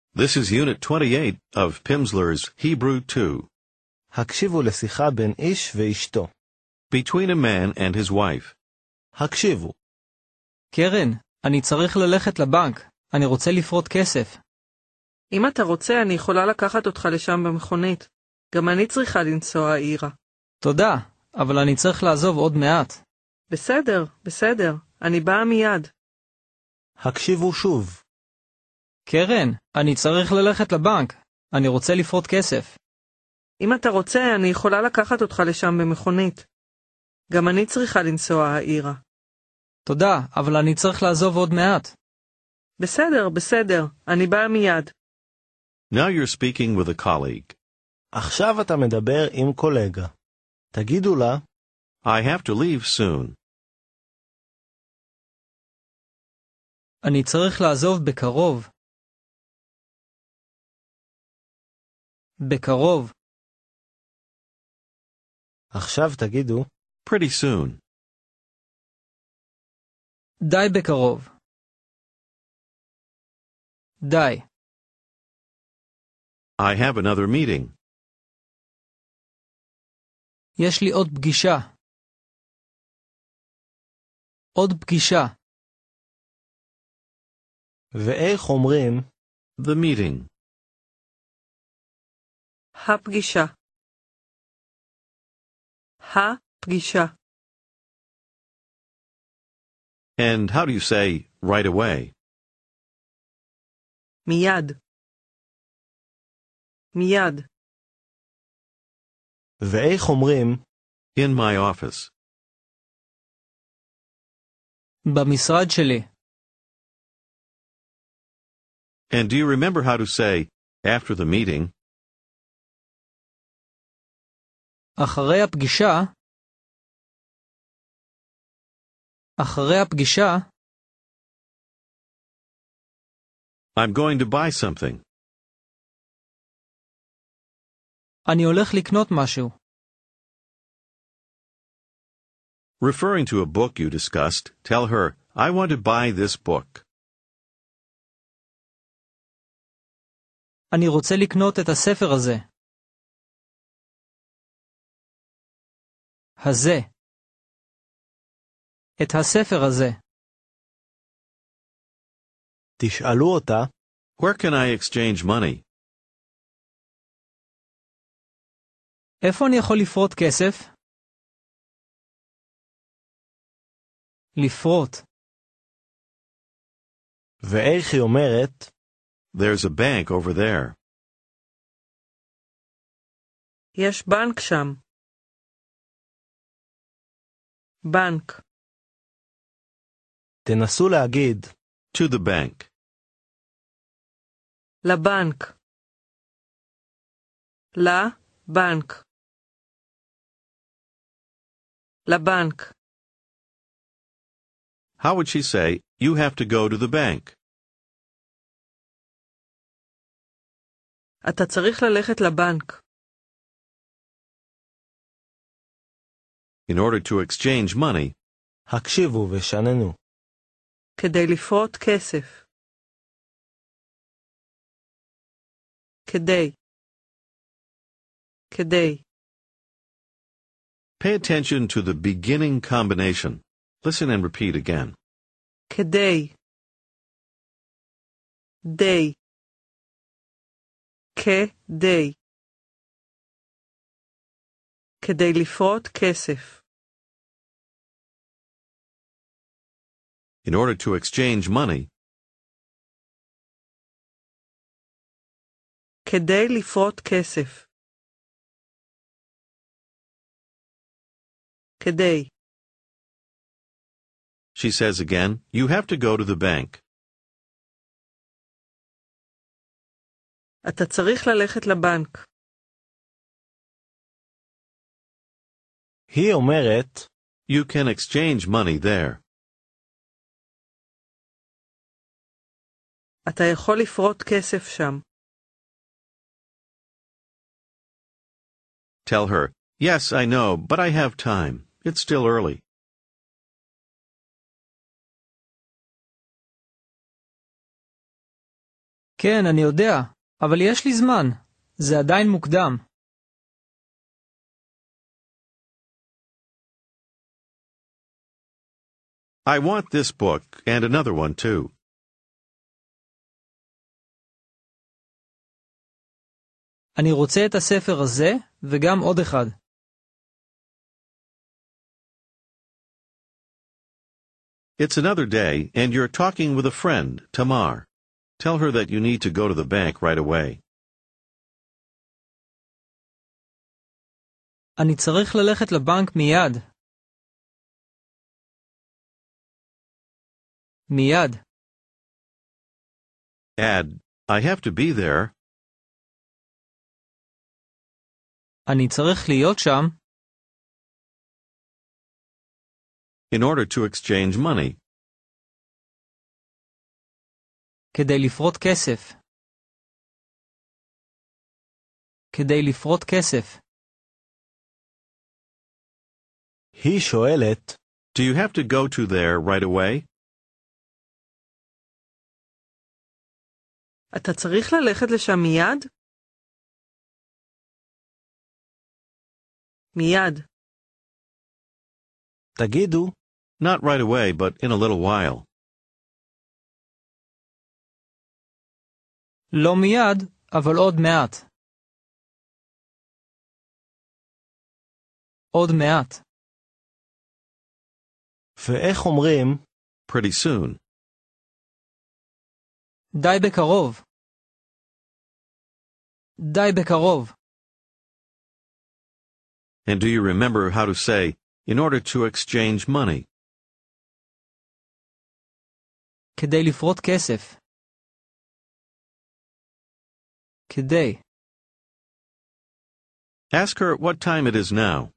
This is Unit 28 of Pimsleur's Hebrew 2. הקשיבו לשיחה בין איש ואשתו. Between a man and his wife. הקשיבו. קרן, אני צריך ללכת לבנק. אני רוצה לפרוט כסף. אם אתה רוצה, אני יכולה לקחת אותך לשם במכונית. גם אני צריכה לנסוע העירה. תודה, אבל אני צריך לעזוב עוד מעט. בסדר, אני באה מיד. הקשיבו שוב. קרן, אני צריך ללכת לבנק. אני רוצה לפרוט כסף. אם אתה רוצה, אני יכולה לקחת אותך לשם במכונית. גם אני צריכה לנסוע העירה. תודה, אבל אני צריך לעזוב עוד מעט. בסדר, אני באה מיד. Now you're speaking with a colleague. עכשיו אתה מדבר עם קולגה. תגידו לה, I have to leave soon. אני צריך לעזוב בקרוב. בקרוב. עכשיו תגידו, Pretty soon. די בקרוב. די. I have another meeting. יש לי עוד פגישה. עוד פגישה. ואיך אומרים, The meeting. הפגישה. And how do you say right away? מיד. ואיך אומרים, In my office. במשרד שלי. And do you remember how to say after the meeting? אחרי הפגישה. I'm going to buy something. אני הולך לקנות משהו. Referring to a book you discussed, tell her, I want to buy this book. אני רוצה לקנות את הספר הזה. את הספר הזה. תשאלו אותה, Where can I exchange money? איפה אני יכול לפרוט כסף? לפרוט. ואיך היא אומרת, There's a bank over there. יש בנק שם. בנק. תנסו להגיד, To the bank. לבנק. לבנק. How would she say, you have to go to the bank? אתה צריך ללכת לבנק. In order to exchange money, הקשיבו ושננו. כדי לפרוט כסף. כדי. pay attention to the beginning combination. Listen and repeat again. כדי. די. כדי. כדי לפרוט כסף. In order to exchange money, כדי לפרוט כסף. כדי. she says again, you have to go to the bank. אתה צריך ללכת לבנק. היא אומרת, You can exchange money there. אתה יכול לפרוט כסף שם. Tell her, yes, I know, but I have time. It's still early. כן, אני יודע, אבל יש לי זמן. זה עדיין מוקדם. I want this book and another one too. אני רוצה את הספר הזה וגם עוד אחד. It's another day, and you're talking with a friend, Tamar. Tell her that you need to go to the bank right away. אני צריך ללכת לבנק מיד. מיד. Add, I have to be there. אני צריך להיות שם. In order to exchange money. כדי לפרוט כסף. כדי לפרוט כסף. היא שואלת, Do you have to go to there right away? אתה צריך ללכת לשם מיד? מיד. תגידו, Not right away, but in a little while. לא מיד, אבל עוד מעט. עוד מעט. ואיך אומרים, Pretty soon. די בקרוב. די בקרוב. And do you remember how to say, in order to exchange money? כדי לפרוט כסף. כדי. Ask her what time it is now.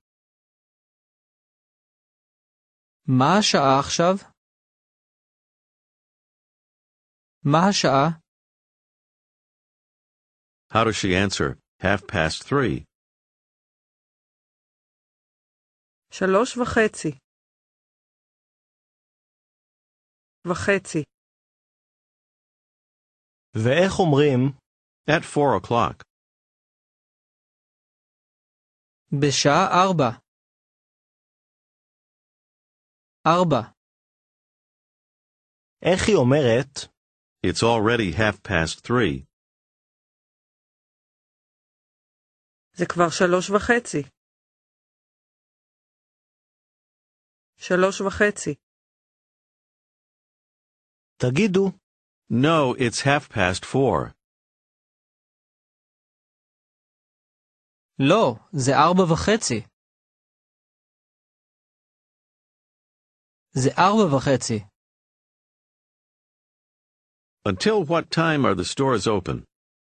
מה השעה עכשיו? מה השעה? How does she answer? 3:30. 3:30. וחצי. ואיך אומרים, At 4:00. בשעה 4. 4. איך היא אומרת, It's already 3:30. זה כבר 3:30. 3:30. תגידו, No, it's 4:30. לא, זה 4:30. זה 4:30. Until what time are the stores open?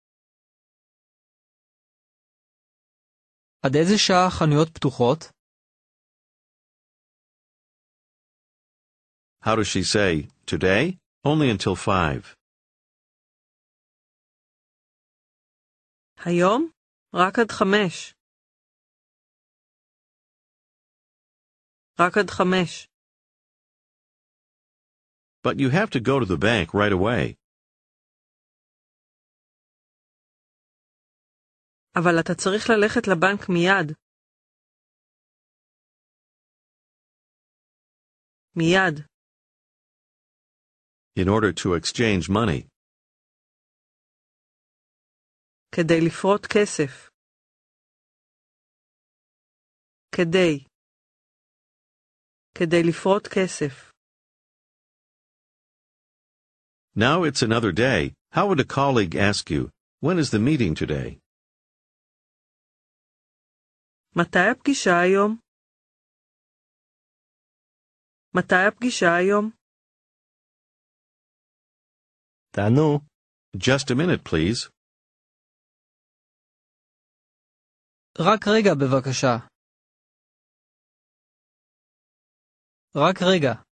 עד איזה שעה החנויות פתוחות? How does she say, today? Only until 5. היום? רק עד 5. רק עד 5. But you have to go to the bank right away. אבל אתה צריך ללכת לבנק מיד. מיד. In order to exchange money. כדי לפרוט כסף. כדי. כדי לפרוט כסף. Now it's another day. How would a colleague ask you, when is the meeting today? מתי הפגישה היום? מתי הפגישה היום? תענו, Just a minute, please. רק רגע בבקשה. רק רגע.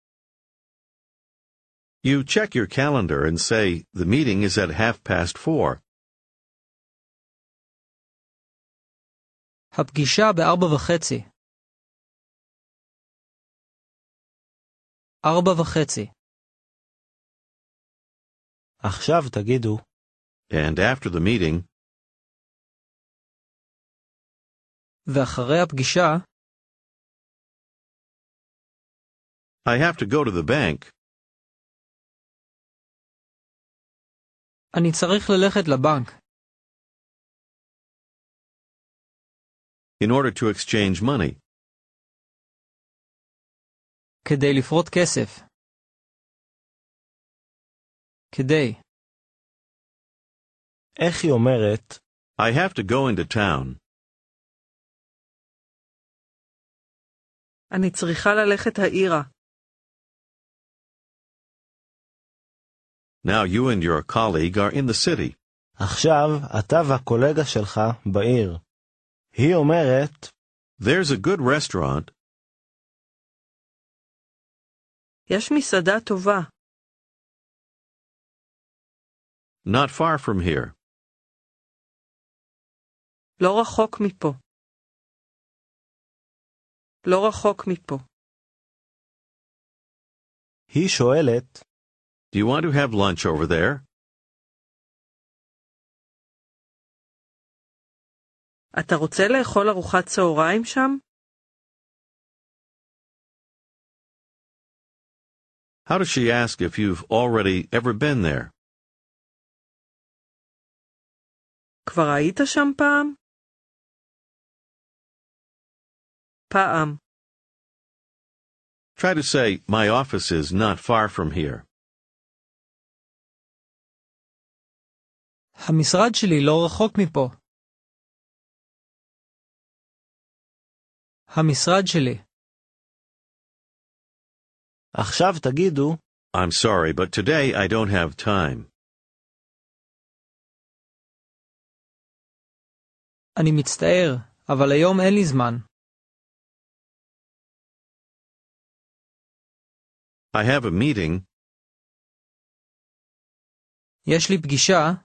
You check your calendar and say, the meeting is at 4:30. הפגישה 4:30. 4:30. עכשיו תגידו, And after the meeting, ואחרי הפגישה, I have to go to the bank. אני צריך ללכת לבנק. In order to exchange money. כדי לפרוט כסף. כדי. איך היא אומרת? I have to go into town. אני צריכה ללכת העירה. Now you and your colleague are in the city. עכשיו אתה והקולגה שלך בעיר. היא אומרת, There's a good restaurant. יש מסעדה טובה. Not far from here. לא רחוק מפה. לא רחוק מפה. היא שואלת, Do you want to have lunch over there? אתה רוצה לאכול ארוחת צהריים שם? How does she ask if you've already ever been there? כבר היית שם פעם? פעם. Try to say, my office is not far from here. המשרד שלי לא רחוק מפה. המשרד שלי. עכשיו תגידו, I'm sorry, but today I don't have time. אני מצטער, אבל היום אין לי זמן. I have a meeting. יש לי פגישה.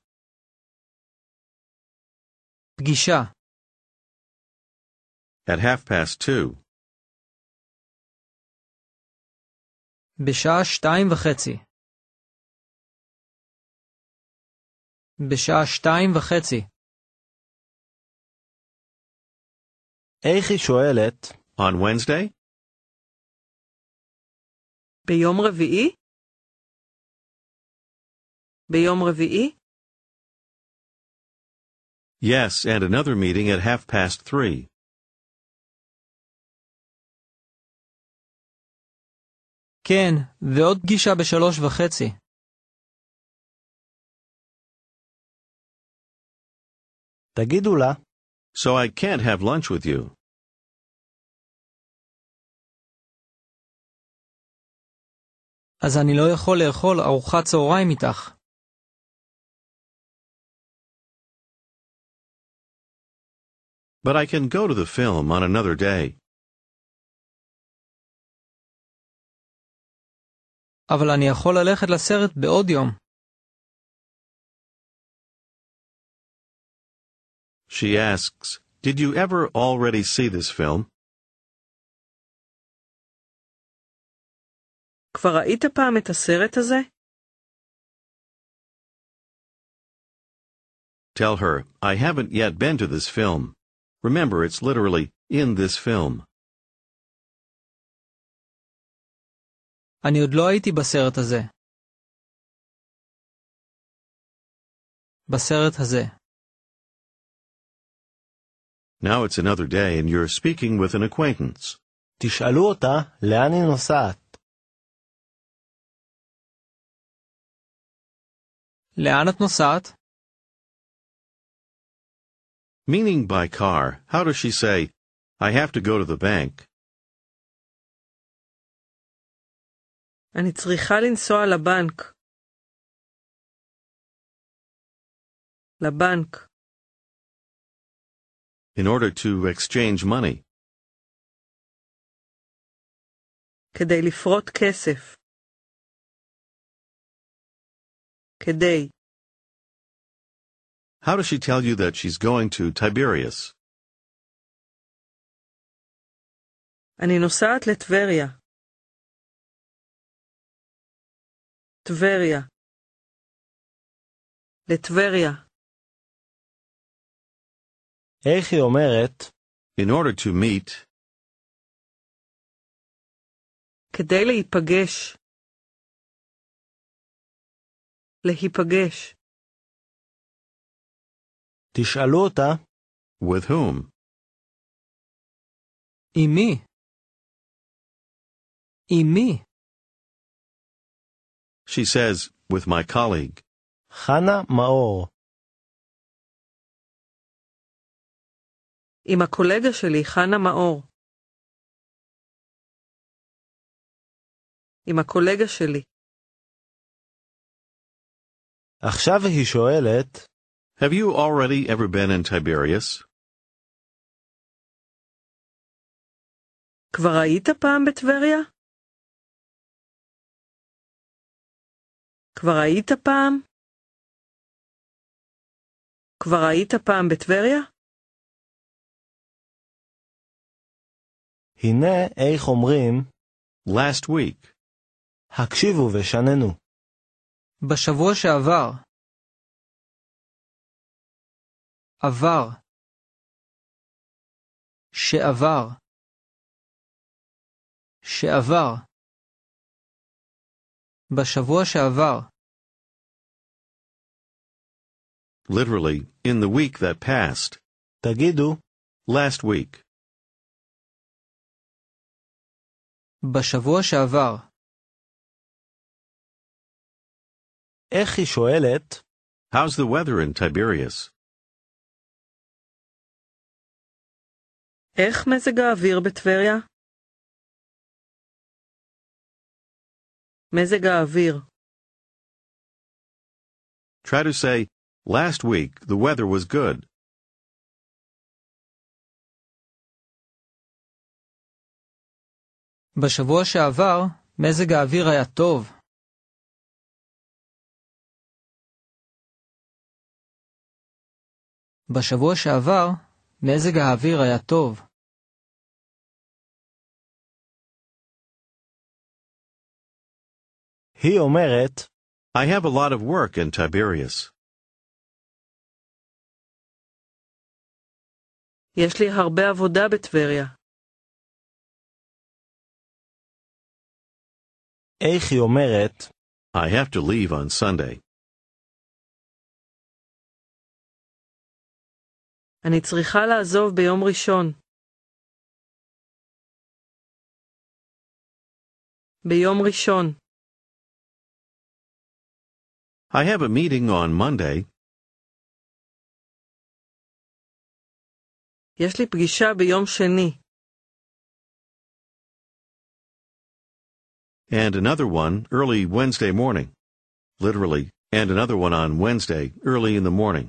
פגישה. At 2:30. בשעה 2:30. בשעה 2:30. איך היא שואלת? On Wednesday? ביום רביעי? ביום רביעי? Yes, and another meeting at 3:30. כן, ועוד פגישה 3:30. תגידו לה, So I can't have lunch with you. אז אני לא יכול לאכול ארוחת צהריים איתך. But I can go to the film on another day. אבל אני יכול ללכת לסרט בעוד יום. She asks, Did you ever already see this film? כבר ראית פעם את הסרט הזה? Tell her, I haven't yet been to this film. Remember, it's literally, in this film. אני עוד לא הייתי בסרט הזה. בסרט הזה. Now it's another day and you're speaking with an acquaintance. תשאלו אותה לאן היא נוסעת. לאן את נוסעת? Meaning by car, how does she say, I have to go to the bank? אני צריכה לנסוע לבנק. לבנק. In order to exchange money. כדי לפרוט כסף. כדי. How does she tell you that she's going to Tiberias? אני נוסעת לטבריה. טבריה. לטבריה. איך היא אומרת? In order to meet, כדי להיפגש. להיפגש. תשאלו אותה. with whom? עם מי? עם מי? She says, with my colleague. חנה מאור. עם הקולגה שלי, חנה מאור. עם הקולגה שלי. עכשיו היא שואלת, Have you already ever been in Tiberias? כבר היית פעם בטבריה? כבר היית פעם? כבר היית פעם בטבריה? הנה איך אומרים, Last week. הקשיבו ושננו. בשבוע שעבר. עבר. שעבר. שעבר. בשבוע שעבר. Literally, in the week that passed. תגידו, Last week. בשבוע שעבר. איך היא שואלת? How's the weather in Tiberias? איך מזג האוויר בטבריה? מזג האוויר. Try to say, last week the weather was good. בשבוע שעבר, מזג האוויר היה טוב. בשבוע שעבר, מזג האוויר היה טוב. היא אומרת, I have a lot of work in Tiberias. יש לי הרבה עבודה בטבריה. איך היא אומרת? I have to leave on Sunday. אני צריכה לעזוב ביום ראשון. ביום ראשון. I have a meeting on Monday. יש לי פגישה ביום שני. And another one early Wednesday morning. Literally, and another one on Wednesday early in the morning.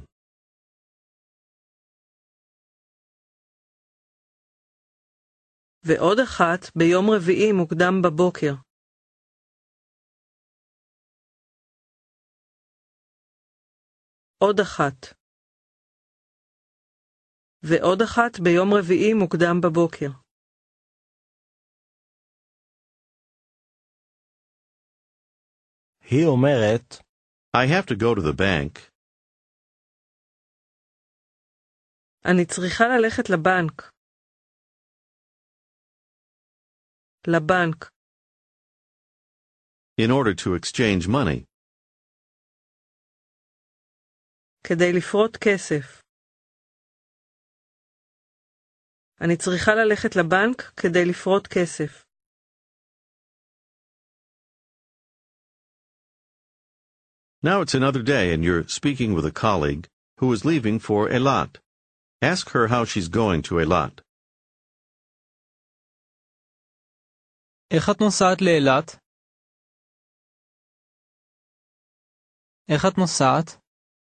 ועוד אחת ביום רביעי מוקדם בבוקר. עוד אחת. ועוד אחת ביום רביעי מוקדם בבוקר. היא אומרת, I have to go to the bank. אני צריכה ללכת לבנק. לבנק. In order to exchange money. כדי לפרוט כסף. אני צריכה ללכת לבנק כדי לפרוט כסף. Now it's another day and you're speaking with a colleague who is leaving for Eilat. Ask her how she's going to Eilat. איך את נוסעת לאילת? איך את נוסעת?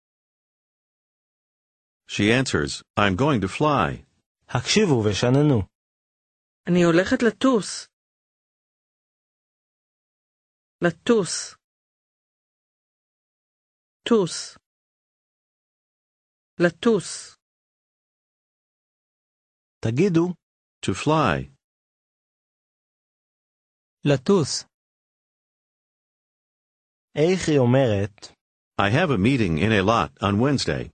She answers, I'm going to fly. הקשיבו ושננו. אני הולכת לטוס. לטוס. טוס. לטוס. תגידו, To fly. לטוס. איך היא אומרת? I have a meeting in Eilat on Wednesday.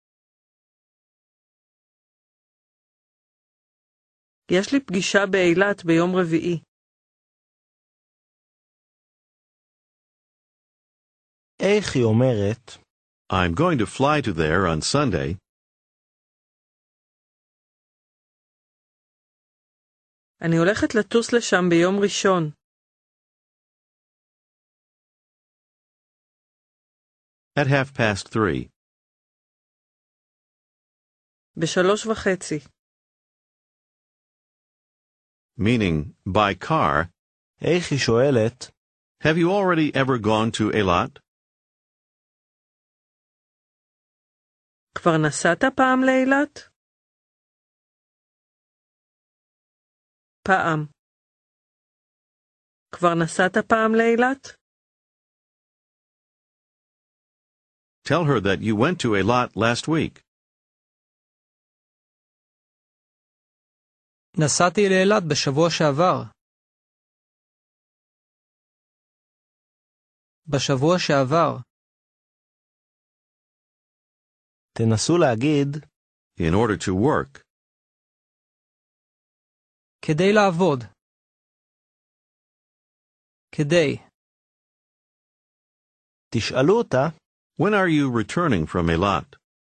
יש לי פגישה באילת ביום רביעי. איך היא אומרת? I'm going to fly to there on Sunday. אני הולכת לטוס לשם ביום ראשון. At 3:30. 3:30. Meaning, by car. איך היא שואלת? Have you already ever gone to Eilat? כבר נסעת פעם לאילת? פעם. כבר נסעת פעם לאילת? Tell her that you went to Eilat last week. נסעתי לאילת בשבוע שעבר. בשבוע שעבר. תנסו להגיד, In order to work. כדי לעבוד. כדי. תשאלו אותה, When are you returning from Eilat?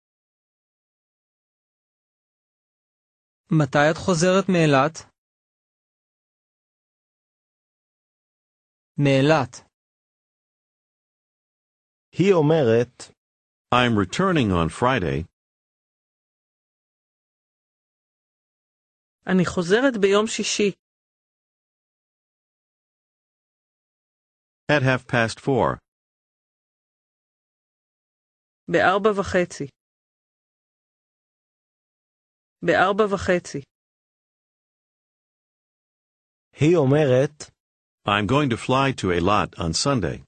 מתי את חוזרת מאילת? מאילת. היא אומרת, I'm returning on Friday. אני חוזרת ביום שישי. At 4:30. 4:30. 4:30. היא אומרת, I'm going to fly to Eilat on Sunday.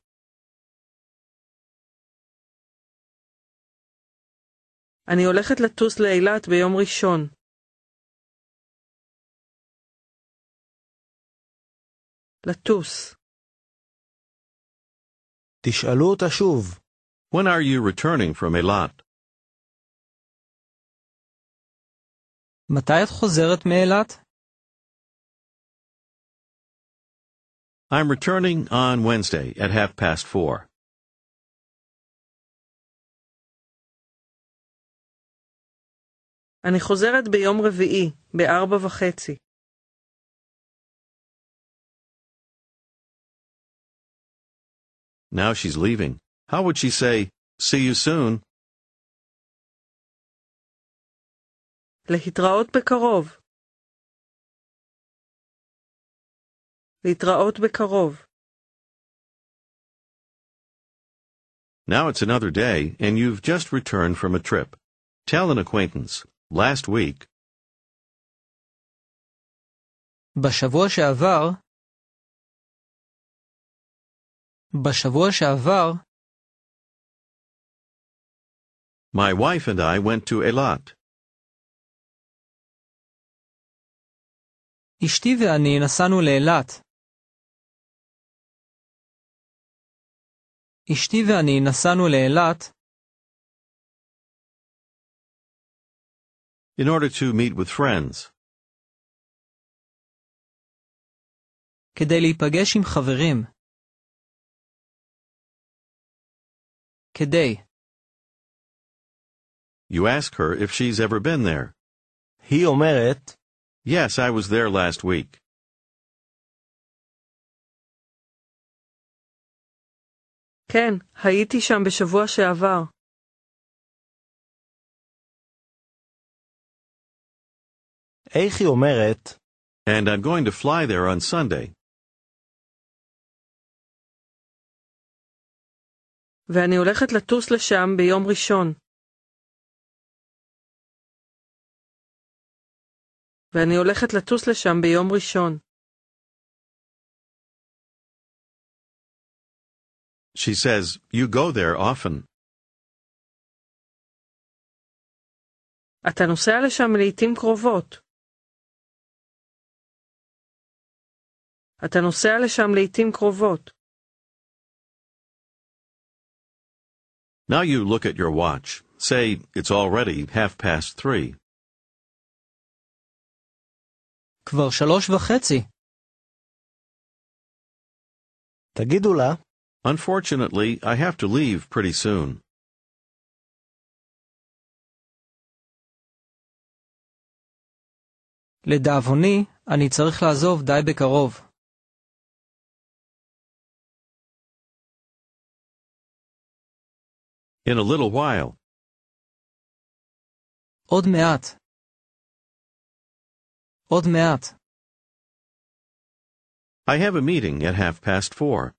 אני הולכת לטוס לאילת ביום ראשון. לטוס. תשאלו אותה שוב, When are you returning from Eilat? מתי את חוזרת מאילת? I'm returning on Wednesday at 4:30. אני חוזרת ביום רביעי, 4:30. Now she's leaving. How would she say, see you soon? להתראות בקרוב. להתראות בקרוב. Now it's another day, and you've just returned from a trip. Tell an acquaintance. Last week, בשבוע שעבר. בשבוע שעבר. my wife and I went to Eilat. אשתי ואני נסענו לאילת. אשתי ואני נסענו לאילת. In order to meet with friends. כדי להיפגש עם חברים. כדי. You ask her if she's ever been there. היא אומרת, Yes, I was there last week. כן, הייתי שם בשבוע שעבר. איך היא אומרת, And I'm going to fly there on Sunday. ואני הולכת לטוס לשם ביום ראשון. ואני הולכת לטוס לשם ביום ראשון. She says, you go there often. אתה נוסע לשם לעתים קרובות. אתה נוסע לשם לעתים קרובות. Now you look at your watch. Say, it's already 3:30. כבר 3:30. תגידו לה, Unfortunately, I have to leave pretty soon. לדאבוני, אני צריך לעזוב די בקרוב. In a little while. עוד מעט. עוד מעט. I have a meeting at 4:30.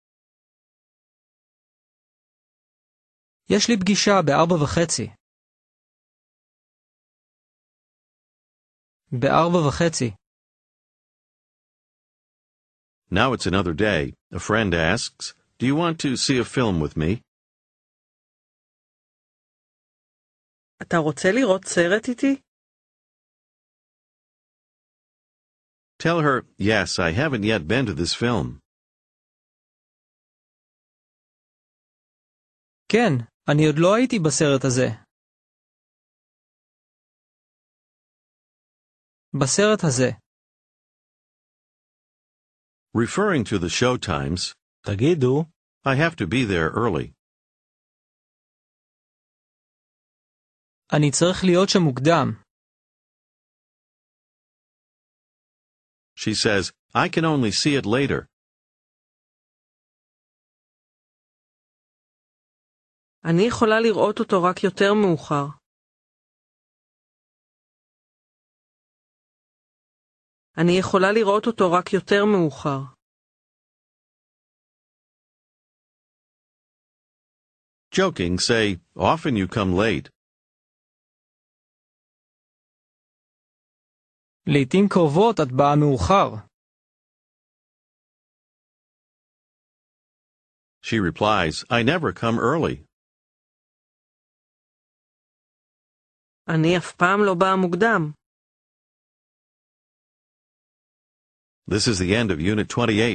יש לי פגישה ב-4:30. 4:30. Now it's another day. A friend asks, "Do you want to see a film with me?" אתה רוצה לראות סרט איתי? Tell her, "Yes, I haven't yet been to this film." כן, אני עוד לא הייתי בסרט הזה. בסרט הזה. Referring to the show times, תגידו, I have to be there early. אני צריך להיות שם מוקדם. She says, "I can only see it later." אני יכולה לראות אותו רק יותר מאוחר. אני יכולה לראות אותו רק יותר מאוחר. Joking, say, "Often you come late." לעתים קרובות את באה מאוחר. She replies, "I never come early." אני אף פעם לא באה מוקדם. This is the end of Unit 28.